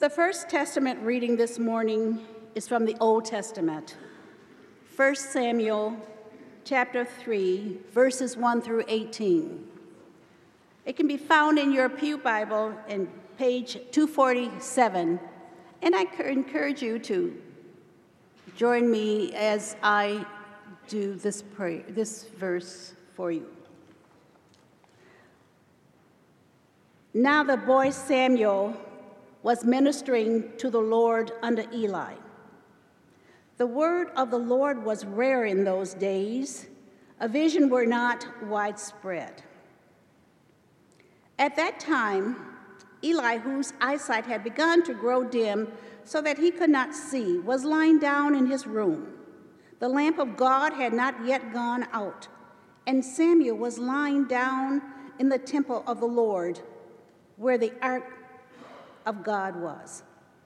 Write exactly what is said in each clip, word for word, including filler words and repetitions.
The First Testament reading this morning is from the Old Testament, First Samuel chapter three, verses one through eighteen. It can be found in your Pew Bible in page two forty-seven, and I encourage you to join me as I do this prayer, this verse for you. Now the boy Samuel was ministering to the Lord under Eli. The word of the Lord was rare in those days. A vision were not widespread. At that time, Eli, whose eyesight had begun to grow dim so that he could not see, was lying down in his room. The lamp of God had not yet gone out, and Samuel was lying down in the temple of the Lord, where the ark of God was.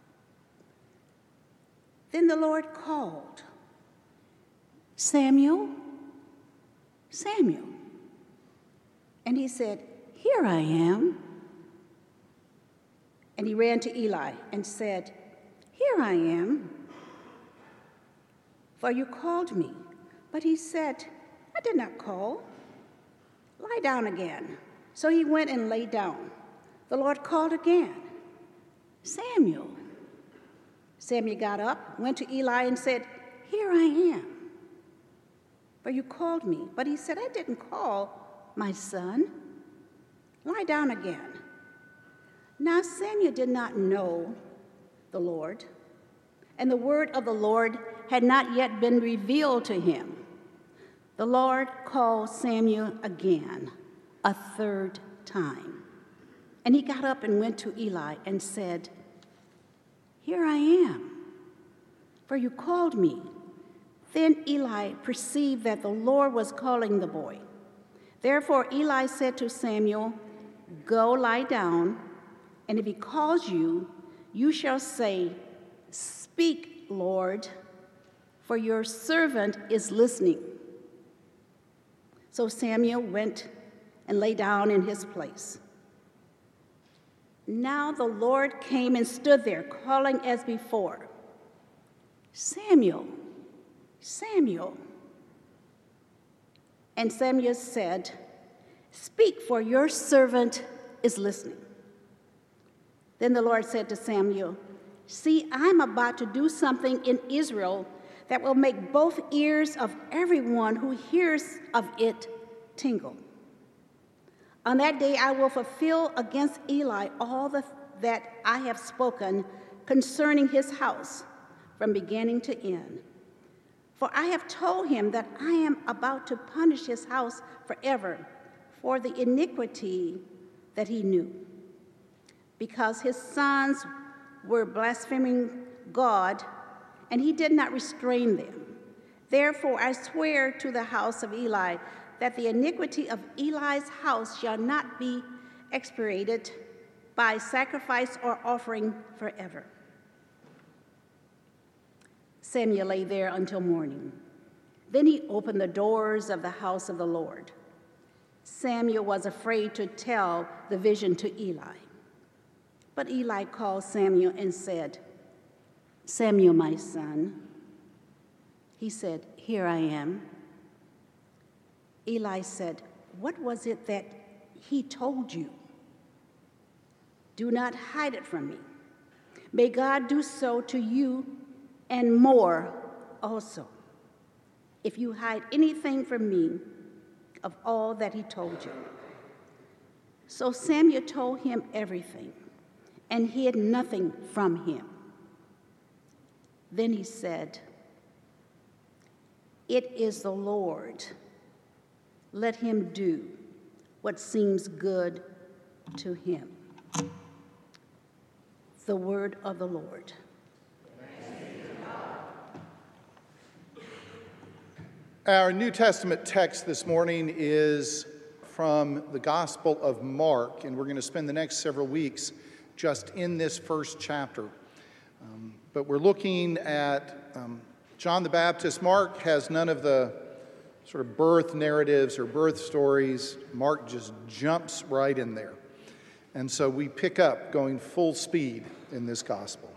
Then the Lord called, "Samuel, Samuel." And he said, "Here I am." And he ran to Eli and said, "Here I am, for you called me." But he said, "I did not call. Lie down again." So he went and lay down. The Lord called again, "Samuel." Samuel got up, went to Eli and said, "Here I am, for you called me." But he said, "I didn't call, my son. Lie down again." Now Samuel did not know the Lord, and the word of the Lord had not yet been revealed to him. The Lord called Samuel again, a third time. And he got up and went to Eli and said, "Here I am, for you called me." Then Eli perceived that the Lord was calling the boy. Therefore Eli said to Samuel, "Go lie down, and if he calls you, you shall say, 'Speak, Lord, for your servant is listening.'" So Samuel went and lay down in his place. Now the Lord came and stood there, calling as before, "Samuel, Samuel." And Samuel said, "Speak, for your servant is listening." Then the Lord said to Samuel, "See, I'm about to do something in Israel that will make both ears of everyone who hears of it tingle. On that day I will fulfill against Eli all the, that I have spoken concerning his house from beginning to end. For I have told him that I am about to punish his house forever for the iniquity that he knew, because his sons were blaspheming God, and he did not restrain them. Therefore I swear to the house of Eli that the iniquity of Eli's house shall not be expiated by sacrifice or offering forever." Samuel lay there until morning. Then he opened the doors of the house of the Lord. Samuel was afraid to tell the vision to Eli. But Eli called Samuel and said, "Samuel, my son." He said, "Here I am." Eli said, "What was it that he told you? Do not hide it from me. May God do so to you and more also, if you hide anything from me of all that he told you." So Samuel told him everything and hid nothing from him. Then he said, "It is the Lord. Let him do what seems good to him." The word of the Lord. Our New Testament text this morning is from the Gospel of Mark, and we're going to spend the next several weeks just in this first chapter. Um, but we're looking at um, John the Baptist. Mark has none of the sort of birth narratives or birth stories. Mark just jumps right in there. And so we pick up going full speed in this gospel.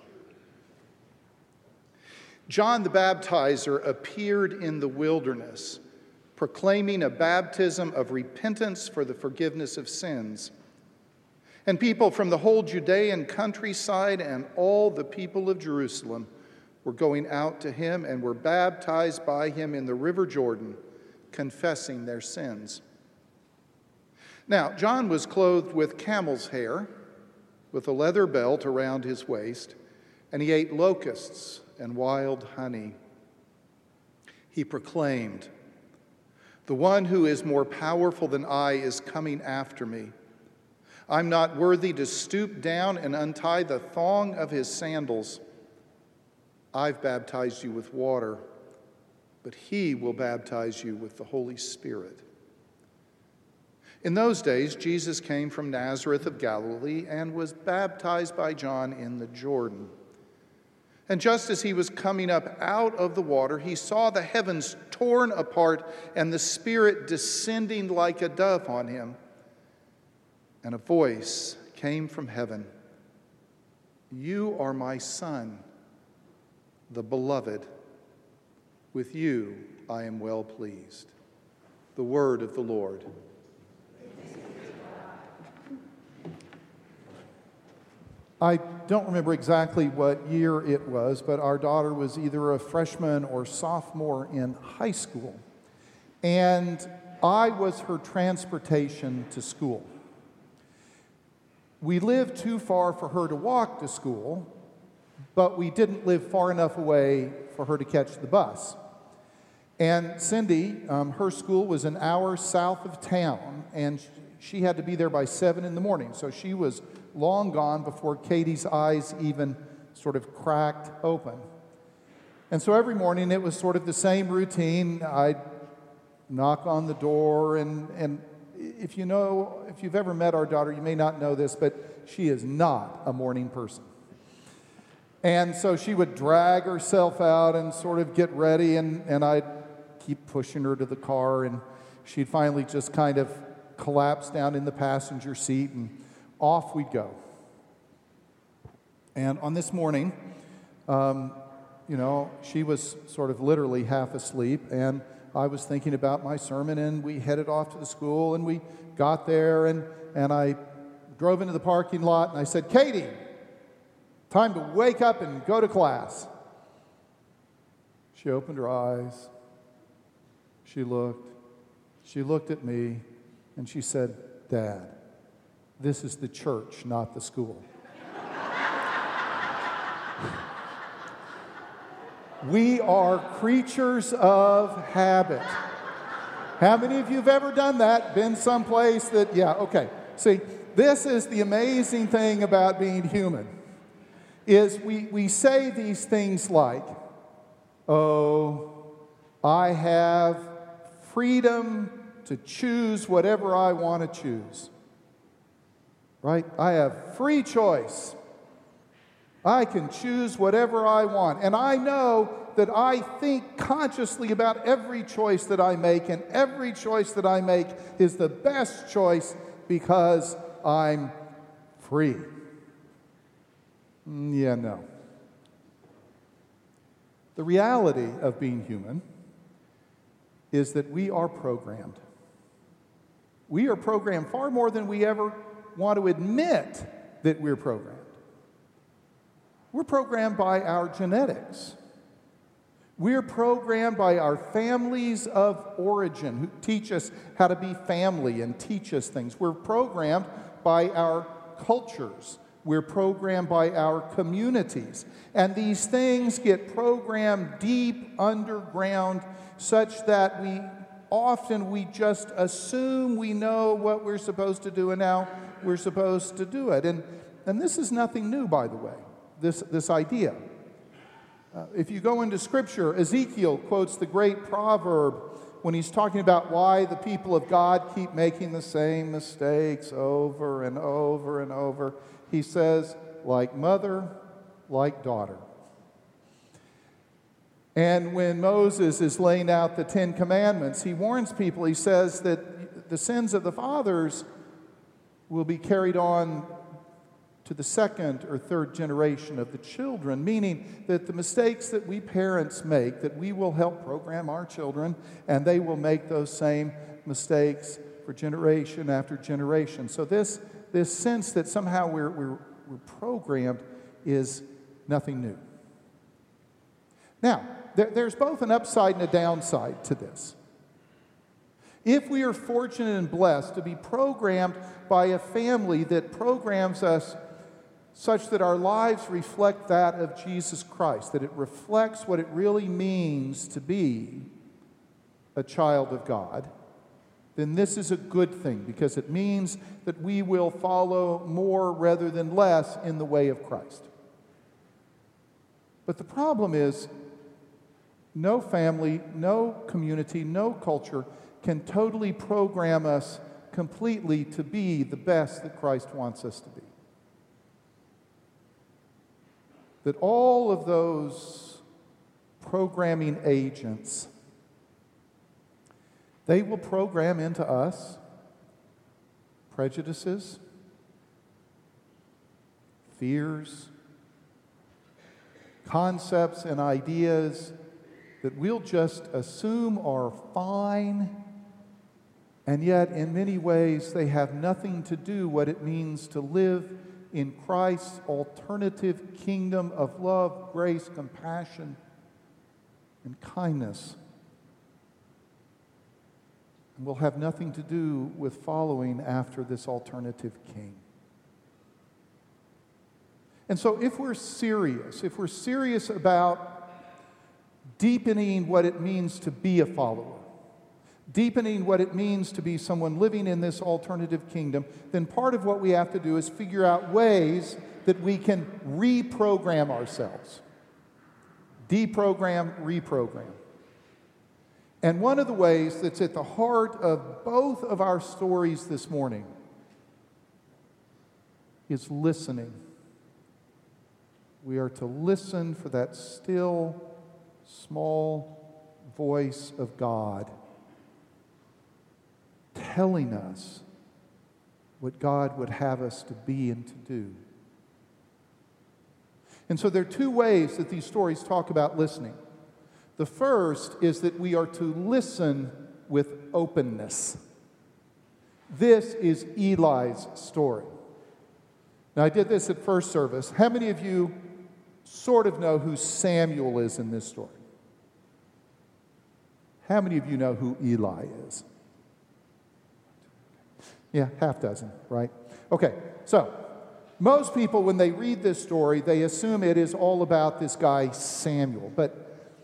John the Baptizer appeared in the wilderness, proclaiming a baptism of repentance for the forgiveness of sins. And people from the whole Judean countryside and all the people of Jerusalem were going out to him and were baptized by him in the river Jordan, confessing their sins. Now, John was clothed with camel's hair, with a leather belt around his waist, and he ate locusts and wild honey. He proclaimed, "The one who is more powerful than I is coming after me. I'm not worthy to stoop down and untie the thong of his sandals. I've baptized you with water, but he will baptize you with the Holy Spirit." In those days, Jesus came from Nazareth of Galilee and was baptized by John in the Jordan. And just as he was coming up out of the water, he saw the heavens torn apart and the Spirit descending like a dove on him. And a voice came from heaven, "You are my Son, the Beloved. With you I am well pleased." The word of the Lord. I don't remember exactly what year it was, but our daughter was either a freshman or sophomore in high school. And I was her transportation to school. We lived too far for her to walk to school, but we didn't live far enough away for her to catch the bus. And Cindy, um, her school was an hour south of town, and she had to be there by seven in the morning. So she was long gone before Katie's eyes even sort of cracked open. And so every morning it was sort of the same routine. I'd knock on the door, and, and if you know, if you've ever met our daughter, you may not know this, but she is not a morning person. And so she would drag herself out and sort of get ready, and, and I'd keep pushing her to the car, and she'd finally just kind of collapse down in the passenger seat, and off we'd go. And on this morning, um, you know, she was sort of literally half asleep, and I was thinking about my sermon, and we headed off to the school, and we got there, and, and I drove into the parking lot, and I said, "Katie, time to wake up and go to class." She opened her eyes. She looked. She looked at me, and she said, "Dad, this is the church, not the school." We are creatures of habit. How many of you have ever done that? Been someplace that, yeah, okay. See, this is the amazing thing about being human, is we, we say these things like, "Oh, I have freedom to choose whatever I want to choose." Right? I have free choice. I can choose whatever I want. And I know that I think consciously about every choice that I make, and every choice that I make is the best choice because I'm free. Mm, yeah, no. The reality of being human is that we are programmed. We are programmed far more than we ever want to admit that we're programmed. We're programmed by our genetics. We're programmed by our families of origin who teach us how to be family and teach us things. We're programmed by our cultures. We're programmed by our communities. And these things get programmed deep underground such that we often we just assume we know what we're supposed to do and how we're supposed to do it. And, and this is nothing new, by the way, this, this idea. Uh, if you go into Scripture, Ezekiel quotes the great proverb when he's talking about why the people of God keep making the same mistakes over and over and over. He says, like mother, like daughter. And when Moses is laying out the Ten Commandments, he warns people, he says that the sins of the fathers will be carried on to the second or third generation of the children, meaning that the mistakes that we parents make, that we will help program our children, and they will make those same mistakes for generation after generation. So this, this sense that somehow we're, we're, we're programmed is nothing new. Now, there, there's both an upside and a downside to this. If we are fortunate and blessed to be programmed by a family that programs us such that our lives reflect that of Jesus Christ, that it reflects what it really means to be a child of God, then this is a good thing, because it means that we will follow more rather than less in the way of Christ. But the problem is, no family, no community, no culture can totally program us completely to be the best that Christ wants us to be. That all of those programming agents, they will program into us prejudices, fears, concepts and ideas that we'll just assume are fine, and yet in many ways they have nothing to do what it means to live in Christ's alternative kingdom of love, grace, compassion, and kindness. And will have nothing to do with following after this alternative king. And so if we're serious, if we're serious about deepening what it means to be a follower, deepening what it means to be someone living in this alternative kingdom, then part of what we have to do is figure out ways that we can reprogram ourselves. Deprogram, reprogram. And one of the ways that's at the heart of both of our stories this morning is listening. We are to listen for that still, small voice of God telling us what God would have us to be and to do. And so there are two ways that these stories talk about listening. The first is that we are to listen with openness. This is Eli's story. Now, I did this at first service. How many of you sort of know who Samuel is in this story? How many of you know who Eli is? Yeah, half dozen, right? Okay, so most people, when they read this story, they assume it is all about this guy Samuel. But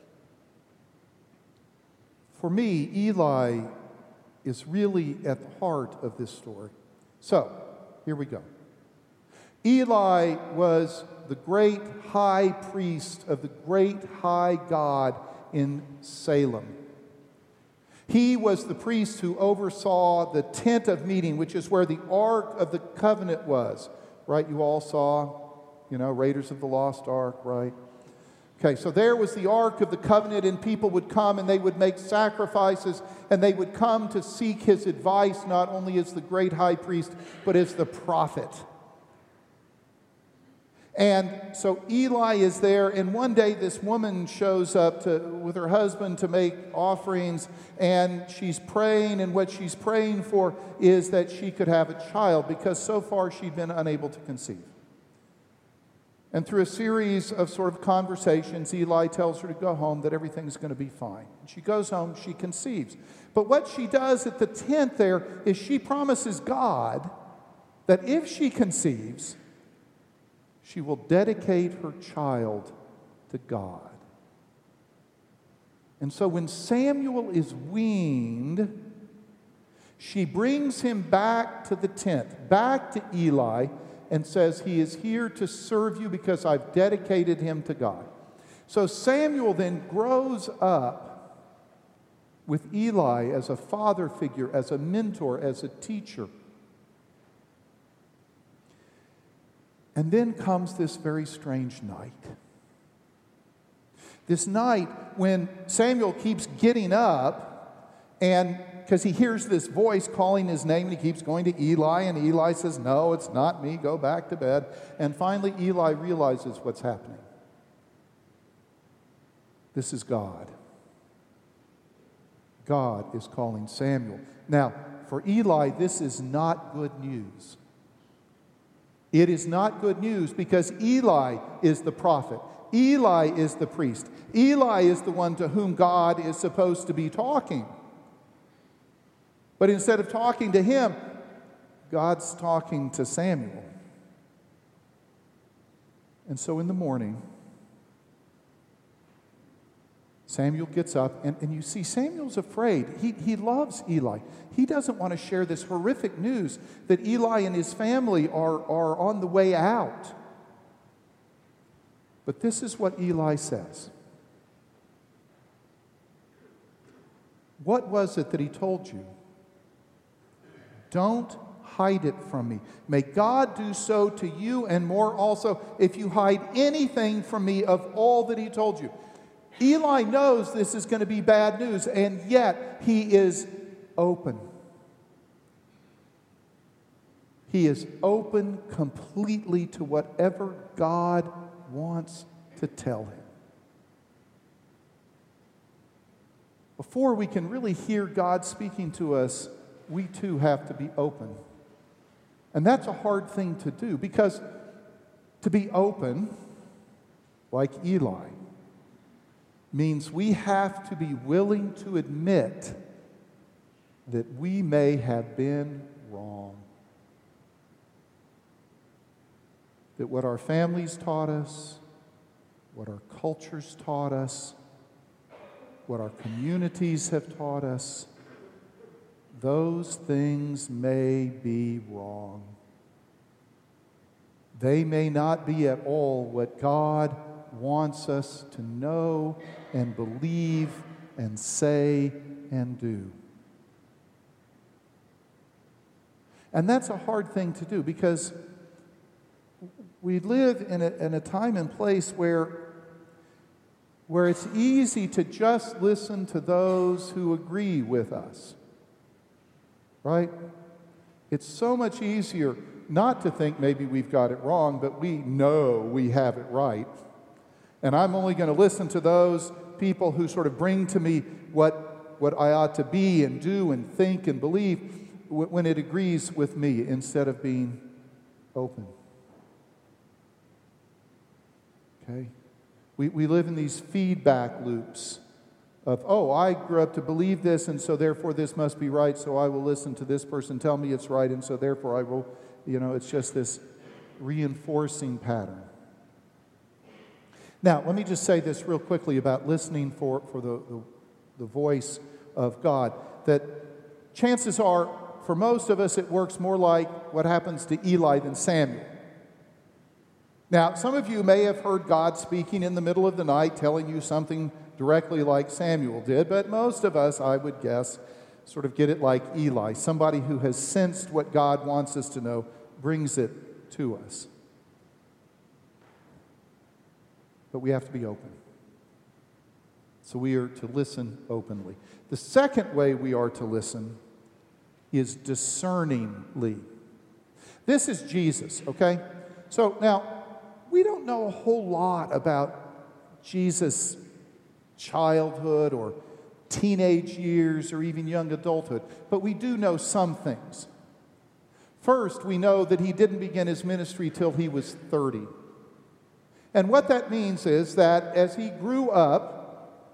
for me, Eli is really at the heart of this story. So, here we go. Eli was the great high priest of the great high God in Salem. He was the priest who oversaw the tent of meeting, which is where the Ark of the Covenant was. Right? You all saw, you know, Raiders of the Lost Ark, right? Okay, so there was the Ark of the Covenant, and people would come and they would make sacrifices, and they would come to seek his advice, not only as the great high priest, but as the prophet. And so Eli is there, and one day this woman shows up to, with her husband to make offerings, and she's praying, and what she's praying for is that she could have a child, because so far she'd been unable to conceive. And through a series of sort of conversations, Eli tells her to go home, that everything's going to be fine. She goes home, she conceives. But what she does at the tent there is she promises God that if she conceives, she will dedicate her child to God. And so when Samuel is weaned, she brings him back to the tent, back to Eli, and says, he is here to serve you because I've dedicated him to God. So Samuel then grows up with Eli as a father figure, as a mentor, as a teacher. And then comes this very strange night. This night when Samuel keeps getting up and because he hears this voice calling his name, and he keeps going to Eli, and Eli says, no, it's not me, go back to bed. And finally, Eli realizes what's happening. This is God. God is calling Samuel. Now, for Eli, this is not good news. It is not good news because Eli is the prophet. Eli is the priest. Eli is the one to whom God is supposed to be talking. But instead of talking to him, God's talking to Samuel. And so in the morning, Samuel gets up, and, and you see Samuel's afraid. He, he loves Eli. He doesn't want to share this horrific news that Eli and his family are, are on the way out. But this is what Eli says. What was it that he told you? Don't hide it from me. May God do so to you and more also if you hide anything from me of all that he told you. Eli knows this is going to be bad news, and yet he is open. He is open completely to whatever God wants to tell him. Before we can really hear God speaking to us, we too have to be open. And that's a hard thing to do, because to be open, like Eli, means we have to be willing to admit that we may have been wrong. That what our families taught us, what our cultures taught us, what our communities have taught us, those things may be wrong. They may not be at all what God wants us to know and believe and say and do. And that's a hard thing to do, because we live in a, in a time and place where, where it's easy to just listen to those who agree with us. Right? It's so much easier not to think maybe we've got it wrong, but we know we have it right. And I'm only going to listen to those people who sort of bring to me what, what I ought to be and do and think and believe when it agrees with me, instead of being open. Okay? We, we live in these feedback loops of, oh, I grew up to believe this, and so therefore this must be right, so I will listen to this person tell me it's right, and so therefore I will, you know, it's just this reinforcing pattern. Now, let me just say this real quickly about listening for, for the, the, the voice of God, that chances are, for most of us, it works more like what happens to Eli than Samuel. Now, some of you may have heard God speaking in the middle of the night, telling you something directly like Samuel did, but most of us, I would guess, sort of get it like Eli. Somebody who has sensed what God wants us to know brings it to us. But we have to be open. So we are to listen openly. The second way we are to listen is discerningly. This is Jesus, okay? So now, we don't know a whole lot about Jesus' childhood or teenage years or even young adulthood, but we do know some things. First, we know that he didn't begin his ministry till he was thirty. And what that means is that as he grew up,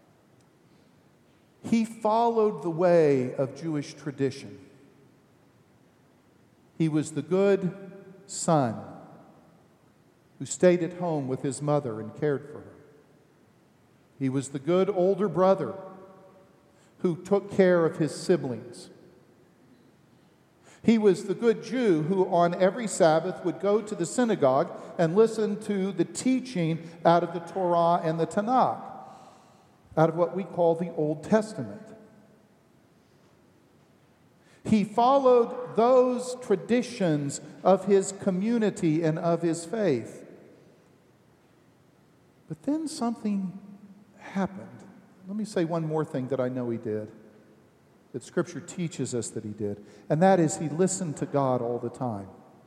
he followed the way of Jewish tradition. He was the good son who stayed at home with his mother and cared for her. He was the good older brother who took care of his siblings. He was the good Jew who on every Sabbath would go to the synagogue and listen to the teaching out of the Torah and the Tanakh, out of what we call the Old Testament. He followed those traditions of his community and of his faith. But then something happened. Let me say one more thing that I know he did. that Scripture teaches us that he did, and that is he listened to God all the time.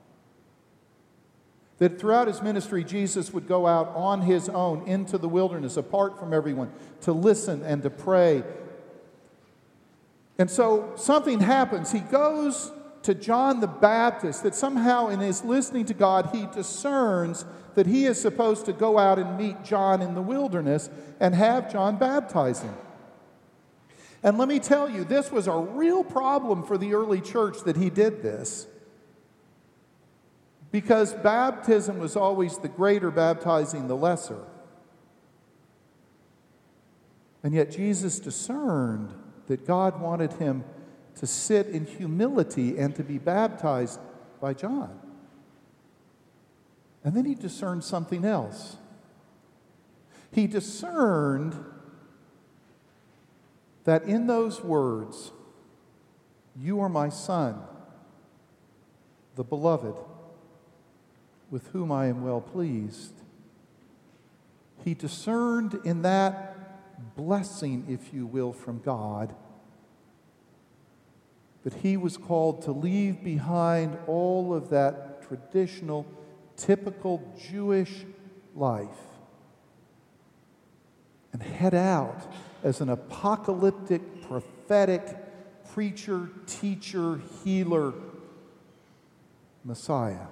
That throughout his ministry, Jesus would go out on his own into the wilderness, apart from everyone, to listen and to pray. And so something happens. He goes to John the Baptist, that somehow in his listening to God, he discerns that he is supposed to go out and meet John in the wilderness and have John baptize him. And let me tell you, this was a real problem for the early church that he did this. Because baptism was always the greater baptizing the lesser. And yet Jesus discerned that God wanted him to sit in humility and to be baptized by John. And then he discerned something else. He discerned that in those words, "You are my son, the beloved, with whom I am well pleased," he discerned in that blessing, if you will, from God, that he was called to leave behind all of that traditional, typical Jewish life and head out as an apocalyptic, prophetic preacher, teacher, healer, Messiah.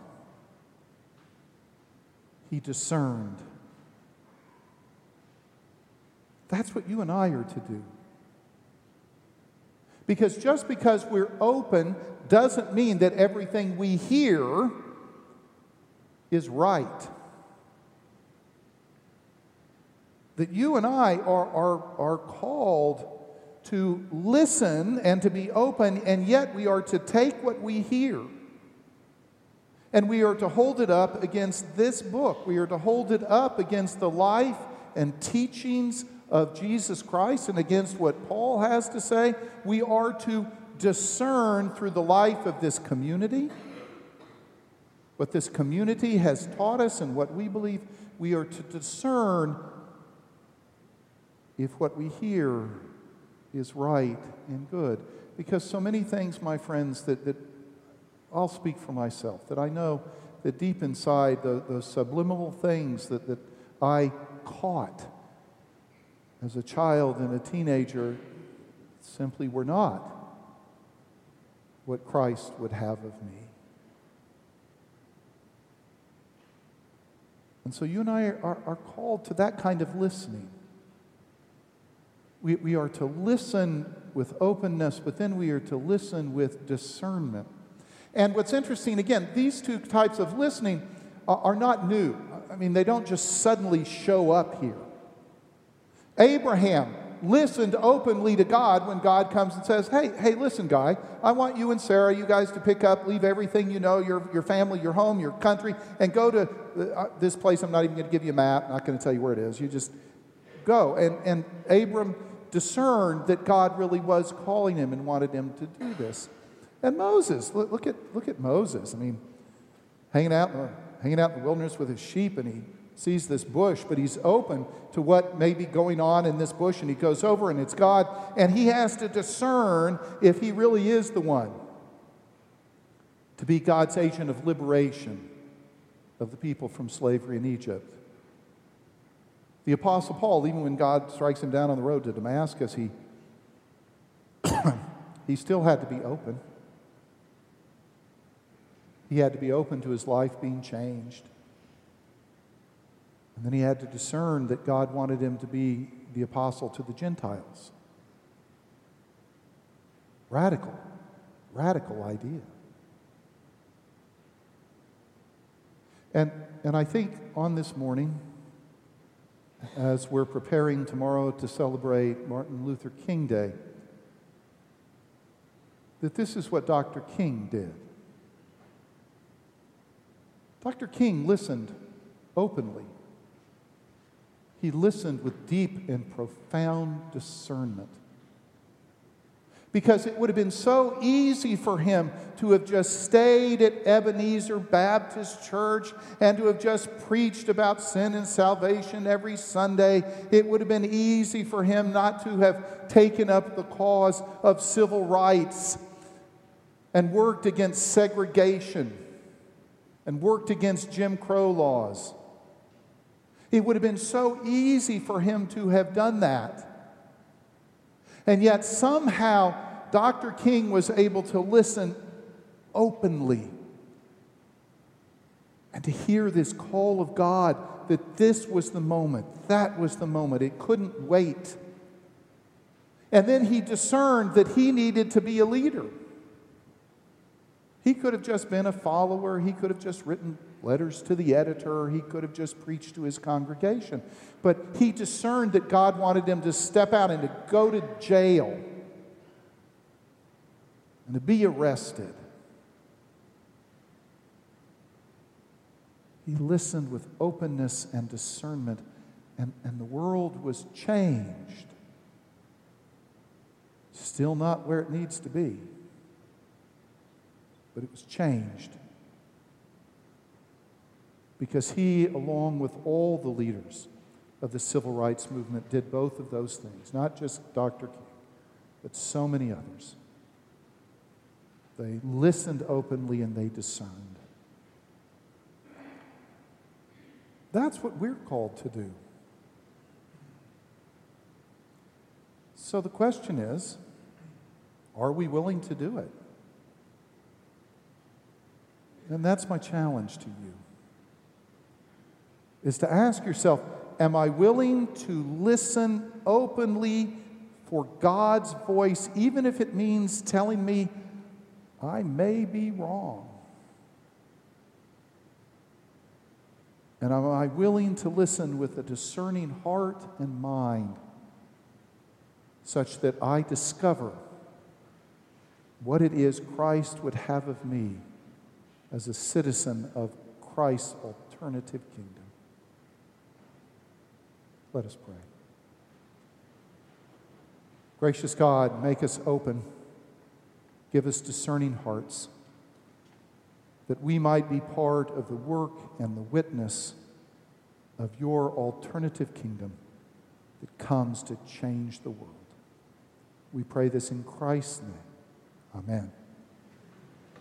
He discerned. That's what you and I are to do. Because just because we're open doesn't mean that everything we hear is right. That you and I are, are, are called to listen and to be open, and yet we are to take what we hear and we are to hold it up against this book. We are to hold it up against the life and teachings of Jesus Christ and against what Paul has to say. We are to discern through the life of this community what this community has taught us and what we believe. We are to discern if what we hear is right and good. Because so many things, my friends, that, that I'll speak for myself, that I know that deep inside, the, those subliminal things that, that I caught as a child and a teenager simply were not what Christ would have of me. And so you and I are, are called to that kind of listening. We, we are to listen with openness, but then we are to listen with discernment. And what's interesting, again, these two types of listening are, are not new. I mean, they don't just suddenly show up here. Abraham listened openly to God when God comes and says, hey, hey, listen, guy, I want you and Sarah, you guys to pick up, leave everything you know, your, your family, your home, your country, and go to uh, this place. I'm not even going to give you a map. I'm not going to tell you where it is. You just go. And, and Abram discerned that God really was calling him and wanted him to do this. And Moses, look, look at look at Moses. I mean, hanging out, uh, hanging out in the wilderness with his sheep, and he sees this bush, but he's open to what may be going on in this bush, and he goes over, and it's God, and he has to discern if he really is the one to be God's agent of liberation of the people from slavery in Egypt. The Apostle Paul, even when God strikes him down on the road to Damascus, he, he still had to be open. He had to be open to his life being changed. And then he had to discern that God wanted him to be the apostle to the Gentiles. Radical, radical idea. And, and I think on this morning, as we're preparing tomorrow to celebrate Martin Luther King Day, that this is what Doctor King did. Doctor King listened openly. He listened with deep and profound discernment. Because it would have been so easy for him to have just stayed at Ebenezer Baptist Church and to have just preached about sin and salvation every Sunday. It would have been easy for him not to have taken up the cause of civil rights and worked against segregation and worked against Jim Crow laws. It would have been so easy for him to have done that. And yet somehow Doctor King was able to listen openly and to hear this call of God that this was the moment, that was the moment. It couldn't wait. And then he discerned that he needed to be a leader. He could have just been a follower. He could have just written letters to the editor. He could have just preached to his congregation. But he discerned that God wanted him to step out and to go to jail and to be arrested. He listened with openness and discernment, and, and the world was changed. Still not where it needs to be, but it was changed. Because he, along with all the leaders of the civil rights movement, did both of those things. Not just Doctor King, but so many others. They listened openly and they discerned. That's what we're called to do. So the question is, are we willing to do it? And that's my challenge to you, is to ask yourself, am I willing to listen openly for God's voice, even if it means telling me I may be wrong? And am I willing to listen with a discerning heart and mind such that I discover what it is Christ would have of me as a citizen of Christ's alternative kingdom? Let us pray. Gracious God, make us open. Give us discerning hearts, that we might be part of the work and the witness of your alternative kingdom that comes to change the world. We pray this in Christ's name. Amen.